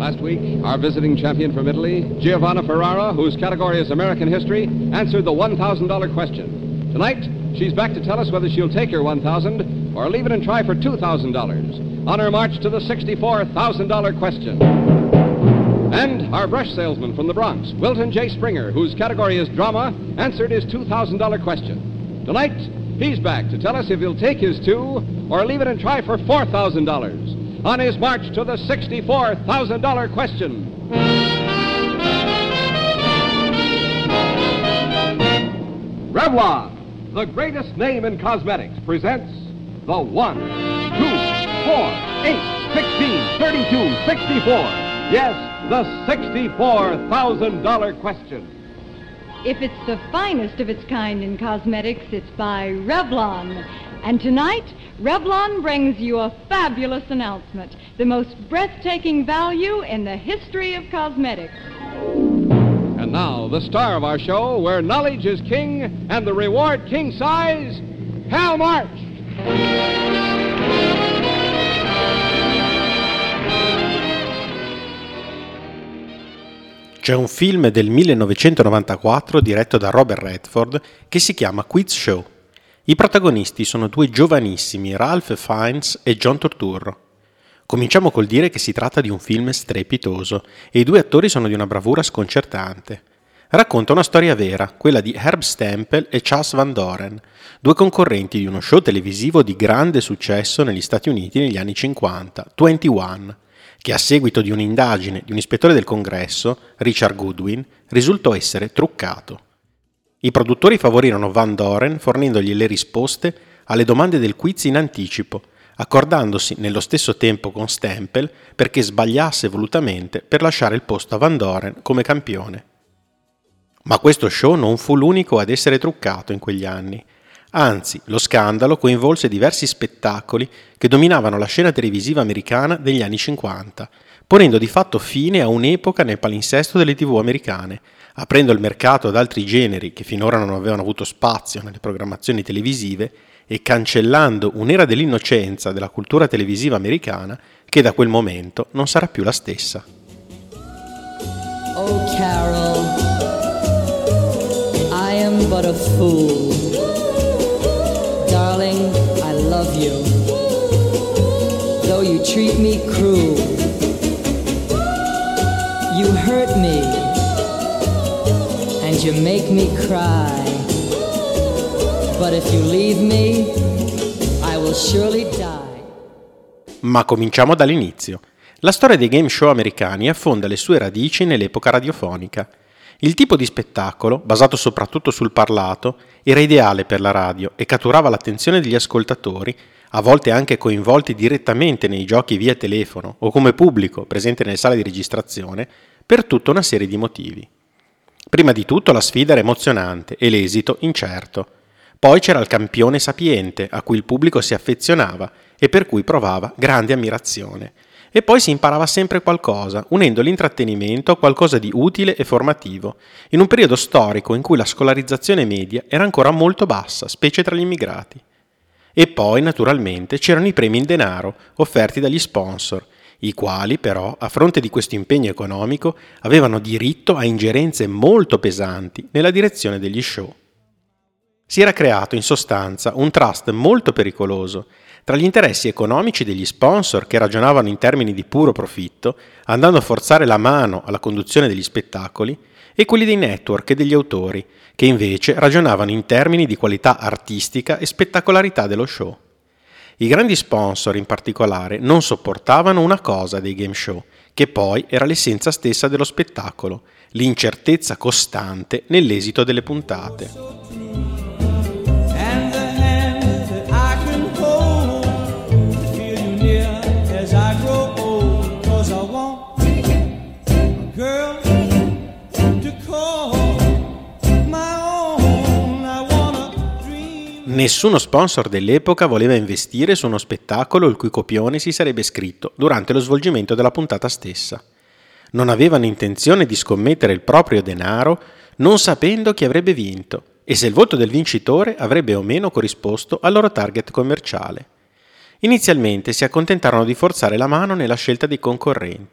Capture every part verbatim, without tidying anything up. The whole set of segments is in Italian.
Last week, our visiting champion from Italy, Giovanna Ferrara, whose category is American history, answered the one thousand dollars question. Tonight, she's back to tell us whether she'll take her one thousand dollars or leave it and try for two thousand dollars on her march to the sixty-four thousand dollars question. And our brush salesman from the Bronx, Wilton J. Springer, whose category is drama, answered his two thousand dollars question. Tonight, he's back to tell us if he'll take his two or leave it and try for four thousand dollars on his march to the sixty-four thousand dollars question. Revlon, the greatest name in cosmetics, presents the one, two, four, eight, sixteen, thirty-two, sixty-four. Yes, the sixty-four thousand dollars question. If it's the finest of its kind in cosmetics, it's by Revlon. And tonight, Revlon brings you a fabulous announcement, the most breathtaking value in the history of cosmetics. And now, the star of our show, where knowledge is king and the reward king size, Hal March. C'è un film del millenovecentonovantaquattro diretto da Robert Redford che si chiama Quiz Show. I protagonisti sono due giovanissimi, Ralph Fiennes e John Turturro. Cominciamo col dire che si tratta di un film strepitoso e i due attori sono di una bravura sconcertante. Racconta una storia vera, quella di Herb Stempel e Chas Van Doren, due concorrenti di uno show televisivo di grande successo negli Stati Uniti negli anni cinquanta, ventuno, che a seguito di un'indagine di un ispettore del congresso, Richard Goodwin, risultò essere truccato. I produttori favorirono Van Doren fornendogli le risposte alle domande del quiz in anticipo, accordandosi nello stesso tempo con Stempel perché sbagliasse volutamente per lasciare il posto a Van Doren come campione. Ma questo show non fu l'unico ad essere truccato in quegli anni. Anzi, lo scandalo coinvolse diversi spettacoli che dominavano la scena televisiva americana degli anni cinquanta, ponendo di fatto fine a un'epoca nel palinsesto delle tivù americane, aprendo il mercato ad altri generi che finora non avevano avuto spazio nelle programmazioni televisive e cancellando un'era dell'innocenza della cultura televisiva americana che da quel momento non sarà più la stessa. Oh Carol, I am but a fool. Darling, I love you, though you treat me cruel. You hurt me, and you make me cry. But if you leave me, I will surely die. Ma cominciamo dall'inizio. La storia dei game show americani affonda le sue radici nell'epoca radiofonica. Il tipo di spettacolo, basato soprattutto sul parlato, era ideale per la radio e catturava l'attenzione degli ascoltatori, a volte anche coinvolti direttamente nei giochi via telefono o come pubblico presente nelle sale di registrazione, per tutta una serie di motivi. Prima di tutto la sfida era emozionante e l'esito incerto. Poi c'era il campione sapiente, a cui il pubblico si affezionava e per cui provava grande ammirazione. E poi si imparava sempre qualcosa, unendo l'intrattenimento a qualcosa di utile e formativo, in un periodo storico in cui la scolarizzazione media era ancora molto bassa, specie tra gli immigrati. E poi, naturalmente, c'erano i premi in denaro, offerti dagli sponsor, i quali, però, a fronte di questo impegno economico, avevano diritto a ingerenze molto pesanti nella direzione degli show. Si era creato, in sostanza, un trust molto pericoloso, tra gli interessi economici degli sponsor che ragionavano in termini di puro profitto, andando a forzare la mano alla conduzione degli spettacoli, e quelli dei network e degli autori, che invece ragionavano in termini di qualità artistica e spettacolarità dello show. I grandi sponsor, in particolare, non sopportavano una cosa dei game show, che poi era l'essenza stessa dello spettacolo, l'incertezza costante nell'esito delle puntate. Nessuno sponsor dell'epoca voleva investire su uno spettacolo il cui copione si sarebbe scritto durante lo svolgimento della puntata stessa. Non avevano intenzione di scommettere il proprio denaro non sapendo chi avrebbe vinto e se il voto del vincitore avrebbe o meno corrisposto al loro target commerciale. Inizialmente si accontentarono di forzare la mano nella scelta dei concorrenti,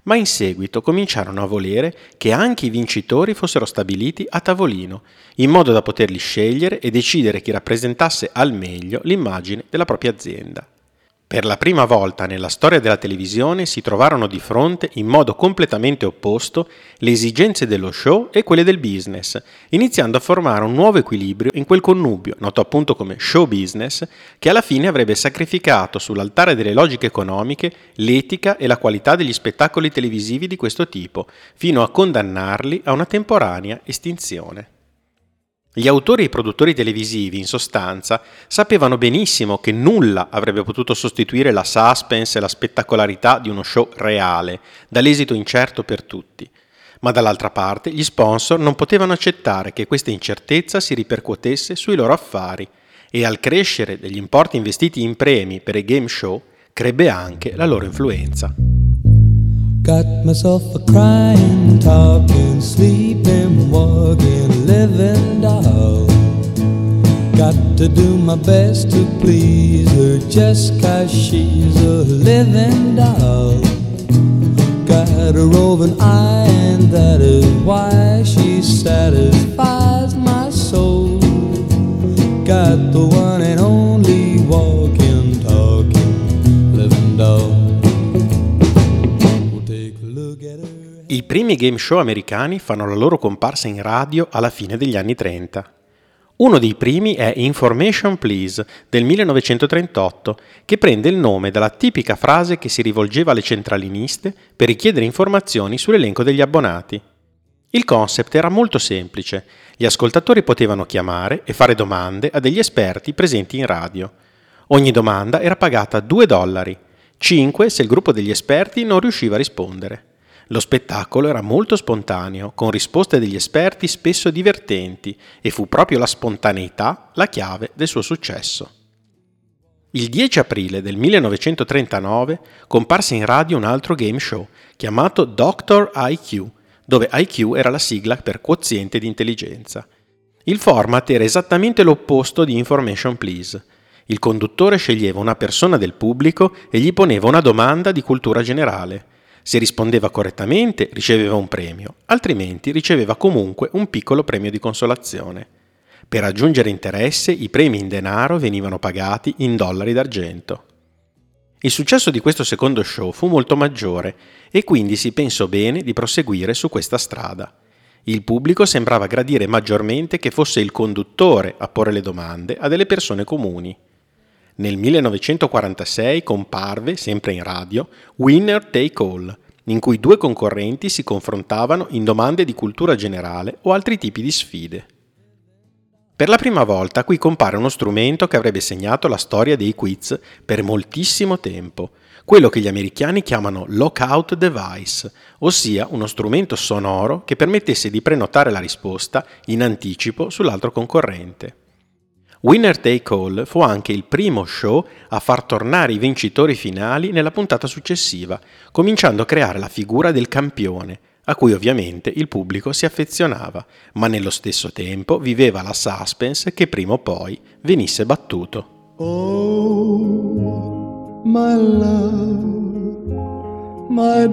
ma in seguito cominciarono a volere che anche i vincitori fossero stabiliti a tavolino, in modo da poterli scegliere e decidere chi rappresentasse al meglio l'immagine della propria azienda. Per la prima volta nella storia della televisione si trovarono di fronte, in modo completamente opposto, le esigenze dello show e quelle del business, iniziando a formare un nuovo equilibrio in quel connubio, noto appunto come show business, che alla fine avrebbe sacrificato sull'altare delle logiche economiche l'etica e la qualità degli spettacoli televisivi di questo tipo, fino a condannarli a una temporanea estinzione. Gli autori e i produttori televisivi, in sostanza, sapevano benissimo che nulla avrebbe potuto sostituire la suspense e la spettacolarità di uno show reale, dall'esito incerto per tutti. Ma dall'altra parte gli sponsor non potevano accettare che questa incertezza si ripercuotesse sui loro affari e al crescere degli importi investiti in premi per i game show crebbe anche la loro influenza. Got myself a crying, talking, sleeping, walking, living doll. Got to do my best to please her just 'cause she's a living doll. Got a roving eye and that is why she satisfies my soul. Got the one and only walking, talking, living doll. I primi game show americani fanno la loro comparsa in radio alla fine degli anni trenta. Uno dei primi è Information Please del millenovecentotrentotto, che prende il nome dalla tipica frase che si rivolgeva alle centraliniste per richiedere informazioni sull'elenco degli abbonati. Il concept era molto semplice: gli ascoltatori potevano chiamare e fare domande a degli esperti presenti in radio. Ogni domanda era pagata due dollari, cinque se il gruppo degli esperti non riusciva a rispondere. Lo spettacolo era molto spontaneo, con risposte degli esperti spesso divertenti, e fu proprio la spontaneità la chiave del suo successo. Il dieci aprile del millenovecentotrentanove comparse in radio un altro game show, chiamato doctor I Q, dove I Q era la sigla per quoziente di intelligenza. Il format era esattamente l'opposto di Information Please. Il conduttore sceglieva una persona del pubblico e gli poneva una domanda di cultura generale. Se rispondeva correttamente riceveva un premio, altrimenti riceveva comunque un piccolo premio di consolazione. Per raggiungere interesse i premi in denaro venivano pagati in dollari d'argento. Il successo di questo secondo show fu molto maggiore e quindi si pensò bene di proseguire su questa strada. Il pubblico sembrava gradire maggiormente che fosse il conduttore a porre le domande a delle persone comuni. Nel millenovecentoquarantasei comparve, sempre in radio, Winner Take All, in cui due concorrenti si confrontavano in domande di cultura generale o altri tipi di sfide. Per la prima volta qui compare uno strumento che avrebbe segnato la storia dei quiz per moltissimo tempo, quello che gli americani chiamano lockout device, ossia uno strumento sonoro che permettesse di prenotare la risposta in anticipo sull'altro concorrente. Winner Take All fu anche il primo show a far tornare i vincitori finali nella puntata successiva, cominciando a creare la figura del campione, a cui ovviamente il pubblico si affezionava, ma nello stesso tempo viveva la suspense che prima o poi venisse battuto. Oh, my love, my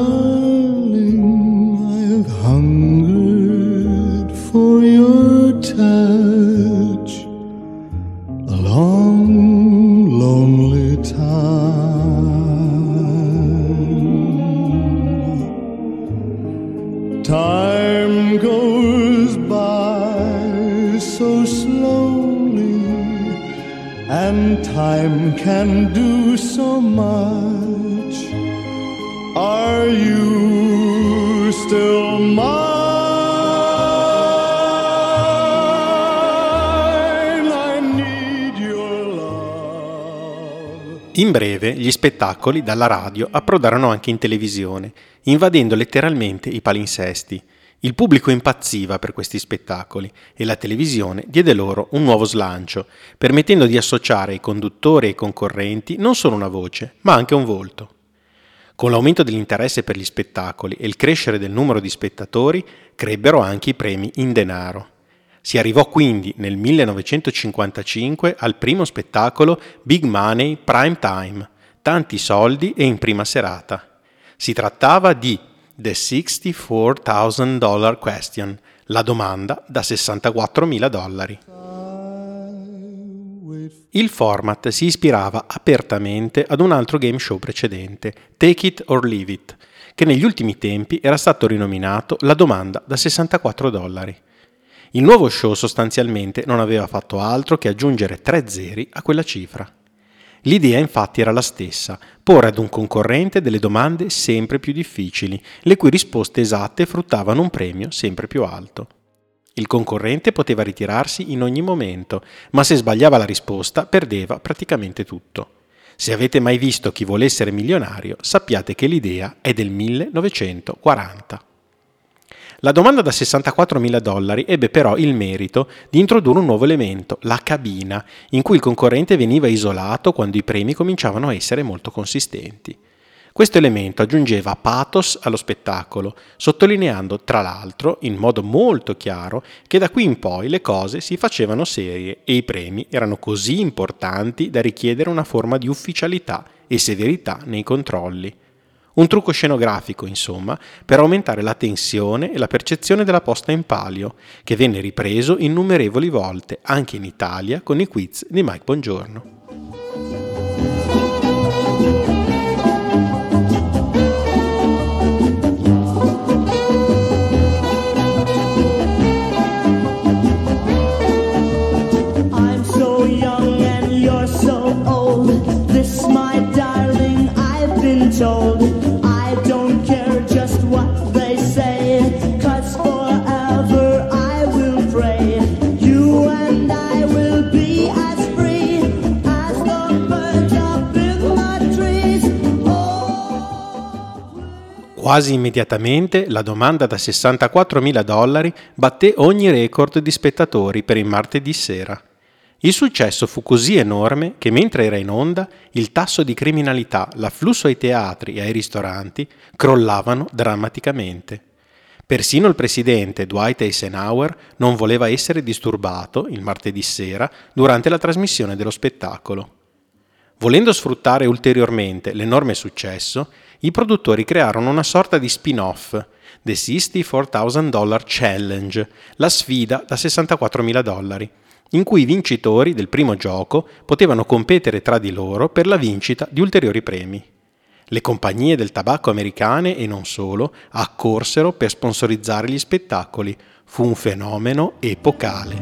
darling, I've hungered for your touch a long, lonely time. Time goes by so slowly, and time can do so much. Are you still mine? In breve, gli spettacoli dalla radio approdarono anche in televisione, invadendo letteralmente i palinsesti. Il pubblico impazziva per questi spettacoli e la televisione diede loro un nuovo slancio, permettendo di associare ai conduttori e ai concorrenti non solo una voce, ma anche un volto. Con l'aumento dell'interesse per gli spettacoli e il crescere del numero di spettatori, crebbero anche i premi in denaro. Si arrivò quindi nel millenovecentocinquantacinque al primo spettacolo Big Money Prime Time, tanti soldi e in prima serata. Si trattava di The sixty-four thousand dollar Question, la domanda da sessantaquattromila dollari. Il format si ispirava apertamente ad un altro game show precedente, Take It or Leave It, che negli ultimi tempi era stato rinominato La domanda da sessantaquattro dollari. Il nuovo show sostanzialmente non aveva fatto altro che aggiungere tre zeri a quella cifra. L'idea infatti era la stessa, porre ad un concorrente delle domande sempre più difficili, le cui risposte esatte fruttavano un premio sempre più alto. Il concorrente poteva ritirarsi in ogni momento, ma se sbagliava la risposta perdeva praticamente tutto. Se avete mai visto Chi vuole essere milionario, sappiate che l'idea è del millenovecentoquaranta. La domanda da sessantaquattromila dollari ebbe però il merito di introdurre un nuovo elemento, la cabina, in cui il concorrente veniva isolato quando i premi cominciavano a essere molto consistenti. Questo elemento aggiungeva pathos allo spettacolo, sottolineando tra l'altro in modo molto chiaro che da qui in poi le cose si facevano serie e i premi erano così importanti da richiedere una forma di ufficialità e severità nei controlli. Un trucco scenografico, insomma, per aumentare la tensione e la percezione della posta in palio, che venne ripreso innumerevoli volte anche in Italia con i quiz di Mike Bongiorno. I'm so young and you're so old. This, my darling, I've been told. I don't care just what they say, 'cause forever I will pray. You and I will be as free as the birds up in the trees. Oh. Quasi immediatamente la domanda da sessantaquattromila dollari batté ogni record di spettatori per il martedì sera. Il successo fu così enorme che mentre era in onda il tasso di criminalità, l'afflusso ai teatri e ai ristoranti crollavano drammaticamente. Persino il presidente Dwight Eisenhower non voleva essere disturbato il martedì sera durante la trasmissione dello spettacolo. Volendo sfruttare ulteriormente l'enorme successo, i produttori crearono una sorta di spin-off, The sessantaquattro thousand dollar Challenge, la sfida da sessantaquattromila dollari, in cui i vincitori del primo gioco potevano competere tra di loro per la vincita di ulteriori premi. Le compagnie del tabacco americane e non solo accorsero per sponsorizzare gli spettacoli. Fu un fenomeno epocale.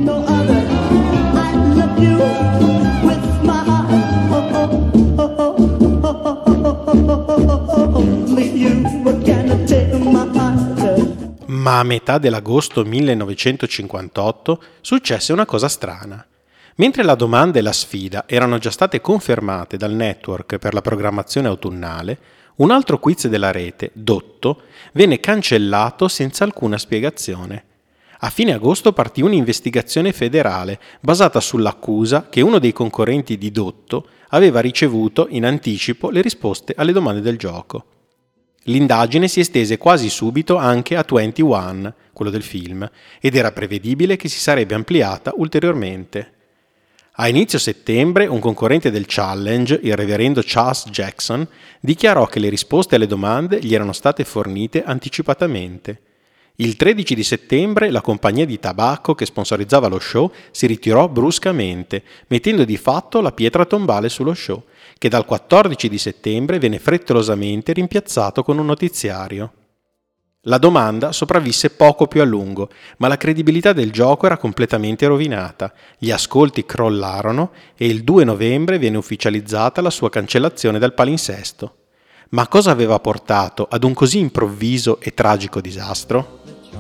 Ma a metà dell'agosto millenovecentocinquantotto successe una cosa strana. Mentre la domanda e la sfida erano già state confermate dal network per la programmazione autunnale, un altro quiz della rete, Dotto, venne cancellato senza alcuna spiegazione. A fine agosto partì un'investigazione federale basata sull'accusa che uno dei concorrenti di Dotto aveva ricevuto in anticipo le risposte alle domande del gioco. L'indagine si estese quasi subito anche a ventuno, quello del film, ed era prevedibile che si sarebbe ampliata ulteriormente. A inizio settembre un concorrente del challenge, il reverendo Charles Jackson, dichiarò che le risposte alle domande gli erano state fornite anticipatamente. Il tredici di settembre la compagnia di tabacco che sponsorizzava lo show si ritirò bruscamente, mettendo di fatto la pietra tombale sullo show, che dal quattordici di settembre venne frettolosamente rimpiazzato con un notiziario. La domanda sopravvisse poco più a lungo, ma la credibilità del gioco era completamente rovinata, gli ascolti crollarono e il due novembre venne ufficializzata la sua cancellazione dal palinsesto. Ma cosa aveva portato ad un così improvviso e tragico disastro?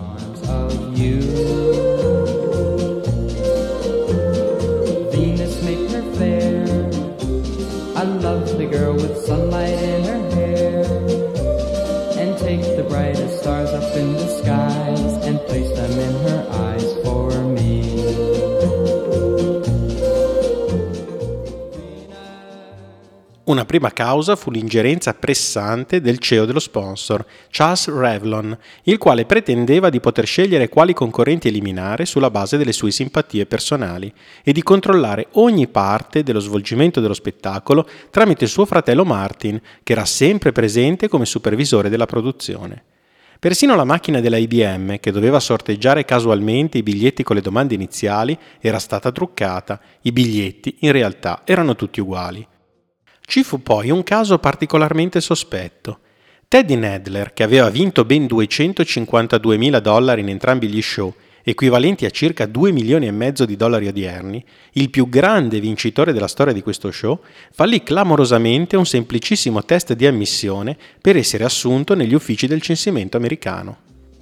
A lovely girl with sunlight in her hair, and take the brightest stars up in the skies and place them in her eyes for me. Una prima causa fu l'ingerenza pressante del C E O dello sponsor, Charles Revlon, il quale pretendeva di poter scegliere quali concorrenti eliminare sulla base delle sue simpatie personali e di controllare ogni parte dello svolgimento dello spettacolo tramite suo fratello Martin, che era sempre presente come supervisore della produzione. Persino la macchina della I B M, che doveva sorteggiare casualmente i biglietti con le domande iniziali, era stata truccata. I biglietti, in realtà, erano tutti uguali. Ci fu poi un caso particolarmente sospetto. Teddy Nadler, che aveva vinto ben duecentocinquantaduemila dollari in entrambi gli show, equivalenti a circa due milioni e mezzo di dollari odierni, il più grande vincitore della storia di questo show, fallì clamorosamente un semplicissimo test di ammissione per essere assunto negli uffici del censimento americano.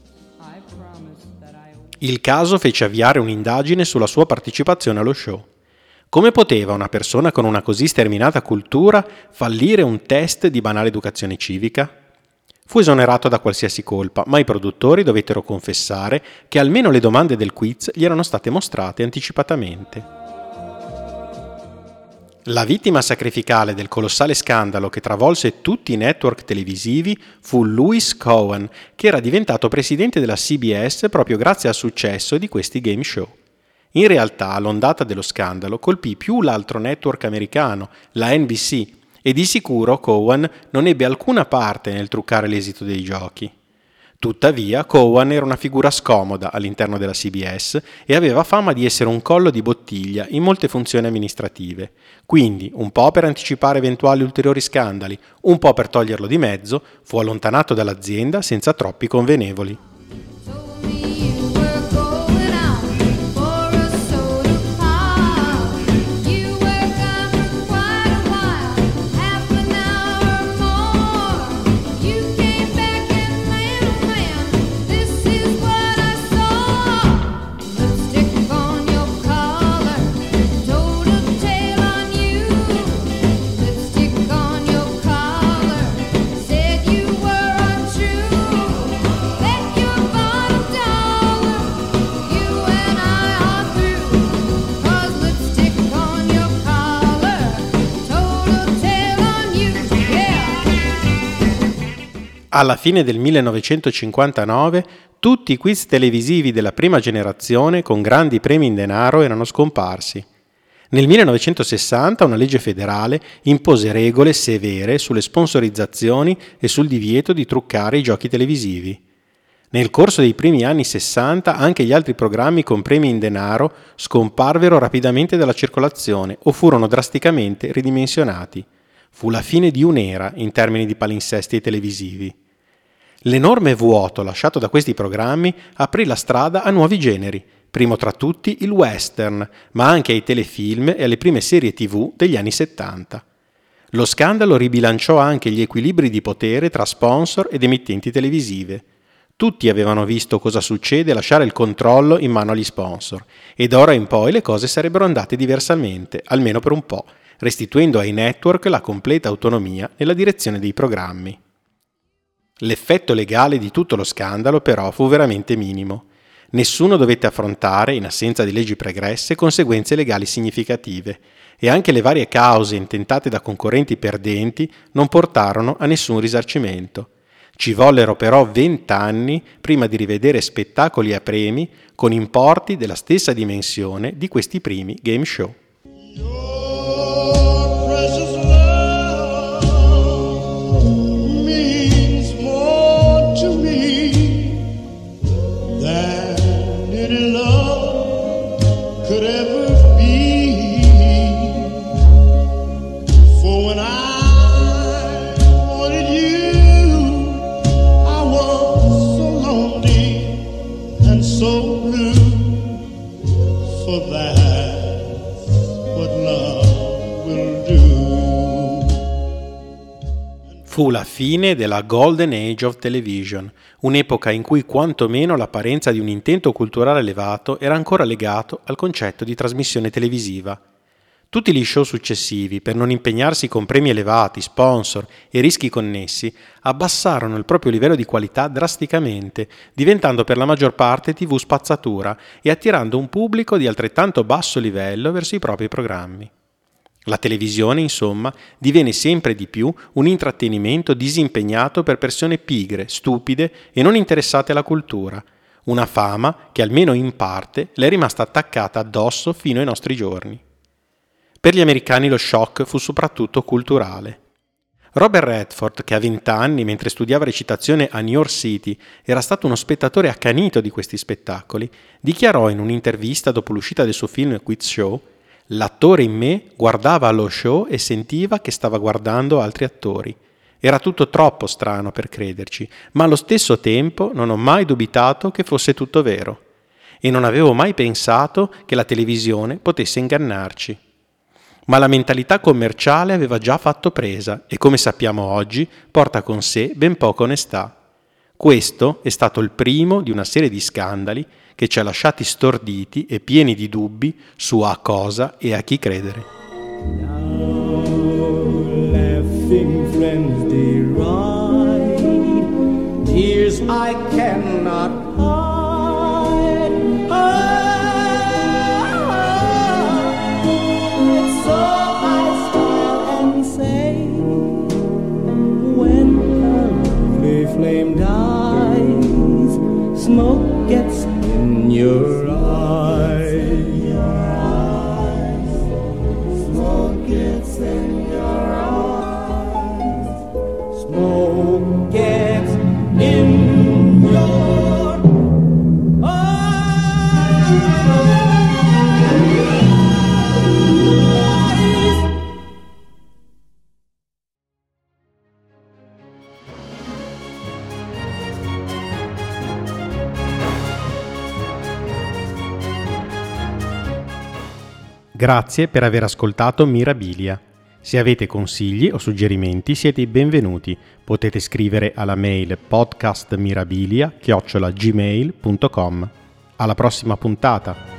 Il caso fece avviare un'indagine sulla sua partecipazione allo show. Come poteva una persona con una così sterminata cultura fallire un test di banale educazione civica? Fu esonerato da qualsiasi colpa, ma i produttori dovettero confessare che almeno le domande del quiz gli erano state mostrate anticipatamente. La vittima sacrificale del colossale scandalo che travolse tutti i network televisivi fu Louis Cowan, che era diventato presidente della C B S proprio grazie al successo di questi game show. In realtà l'ondata dello scandalo colpì più l'altro network americano, la N B C, e di sicuro Cowan non ebbe alcuna parte nel truccare l'esito dei giochi. Tuttavia, Cowan era una figura scomoda all'interno della C B S e aveva fama di essere un collo di bottiglia in molte funzioni amministrative. Quindi, un po' per anticipare eventuali ulteriori scandali, un po' per toglierlo di mezzo, fu allontanato dall'azienda senza troppi convenevoli. Alla fine del millenovecentocinquantanove tutti i quiz televisivi della prima generazione con grandi premi in denaro erano scomparsi. Nel millenovecentosessanta una legge federale impose regole severe sulle sponsorizzazioni e sul divieto di truccare i giochi televisivi. Nel corso dei primi anni sessanta anche gli altri programmi con premi in denaro scomparvero rapidamente dalla circolazione o furono drasticamente ridimensionati. Fu la fine di un'era in termini di palinsesti televisivi. L'enorme vuoto lasciato da questi programmi aprì la strada a nuovi generi, primo tra tutti il western, ma anche ai telefilm e alle prime serie tivù degli anni settanta. Lo scandalo ribilanciò anche gli equilibri di potere tra sponsor ed emittenti televisive. Tutti avevano visto cosa succede a lasciare il controllo in mano agli sponsor, e d'ora in poi le cose sarebbero andate diversamente, almeno per un po', restituendo ai network la completa autonomia nella direzione dei programmi. L'effetto legale di tutto lo scandalo però fu veramente minimo. Nessuno dovette affrontare, in assenza di leggi pregresse, conseguenze legali significative, e anche le varie cause intentate da concorrenti perdenti non portarono a nessun risarcimento. Ci vollero però vent'anni prima di rivedere spettacoli a premi con importi della stessa dimensione di questi primi game show. Fu la fine della Golden Age of Television, un'epoca in cui quantomeno l'apparenza di un intento culturale elevato era ancora legato al concetto di trasmissione televisiva. Tutti gli show successivi, per non impegnarsi con premi elevati, sponsor e rischi connessi, abbassarono il proprio livello di qualità drasticamente, diventando per la maggior parte tivù spazzatura e attirando un pubblico di altrettanto basso livello verso i propri programmi. La televisione, insomma, diviene sempre di più un intrattenimento disimpegnato per persone pigre, stupide e non interessate alla cultura, una fama che almeno in parte le è rimasta attaccata addosso fino ai nostri giorni. Per gli americani lo shock fu soprattutto culturale. Robert Redford, che a vent'anni, mentre studiava recitazione a New York City, era stato uno spettatore accanito di questi spettacoli, dichiarò in un'intervista dopo l'uscita del suo film Quiz Show: «L'attore in me guardava lo show e sentiva che stava guardando altri attori. Era tutto troppo strano per crederci, ma allo stesso tempo non ho mai dubitato che fosse tutto vero. E non avevo mai pensato che la televisione potesse ingannarci». Ma la mentalità commerciale aveva già fatto presa e, come sappiamo oggi, porta con sé ben poca onestà. Questo è stato il primo di una serie di scandali che ci ha lasciati storditi e pieni di dubbi su a cosa e a chi credere. Now, laughing friends deride, tears I cannot hide. Oh, so I smile and say, when a lovely flame dies, smoke gets in your eyes. Smoke gets in your eyes. Smoke gets in your eyes. Grazie per aver ascoltato Mirabilia. Se avete consigli o suggerimenti siete i benvenuti. Potete scrivere alla mail podcastmirabilia chiocciola gmail punto com. Alla prossima puntata!